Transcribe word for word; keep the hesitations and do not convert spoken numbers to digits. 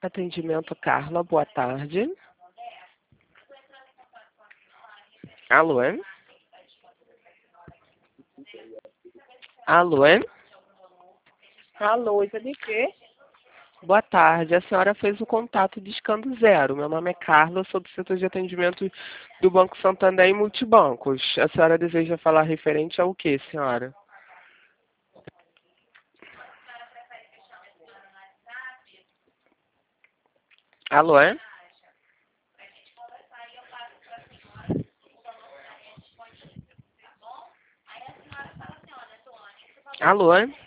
Atendimento Carla, boa tarde. Alô? Alô? Alô, isso é de quê? Boa tarde. A senhora fez o contato discando zero. Meu nome é Carla, eu sou do setor de atendimento do Banco Santander e Multibancos. A senhora deseja falar referente ao que, senhora? Alô? Alô?